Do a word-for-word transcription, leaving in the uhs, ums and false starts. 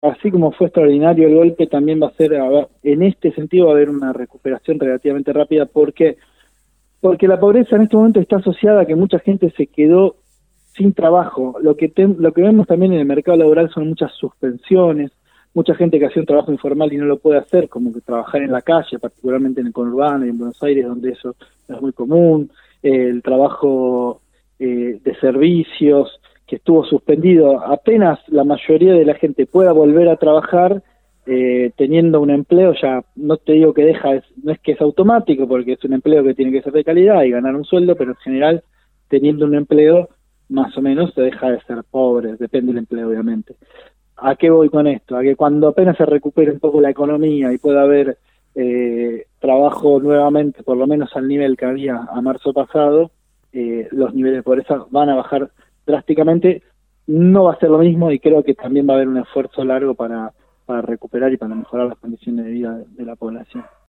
así como fue extraordinario el golpe, también va a ser, a ver, en este sentido va a haber una recuperación relativamente rápida, porque porque la pobreza en este momento está asociada a que mucha gente se quedó sin trabajo. Lo que te, lo que vemos también en el mercado laboral son muchas suspensiones, mucha gente que hacía un trabajo informal y no lo puede hacer, como que trabajar en la calle, particularmente en el conurbano y en Buenos Aires, donde eso es muy común, eh, el trabajo eh, de servicios que estuvo suspendido. Apenas la mayoría de la gente pueda volver a trabajar, eh, teniendo un empleo, ya no te digo que deja, es, no es que es automático, porque es un empleo que tiene que ser de calidad y ganar un sueldo, pero en general, teniendo un empleo, más o menos se deja de ser pobre, depende del empleo obviamente. ¿A qué voy con esto? A que cuando apenas se recupere un poco la economía y pueda haber eh, trabajo nuevamente, por lo menos al nivel que había a marzo pasado, eh, los niveles de pobreza van a bajar drásticamente. No va a ser lo mismo y creo que también va a haber un esfuerzo largo para, para recuperar y para mejorar las condiciones de vida de, de la población.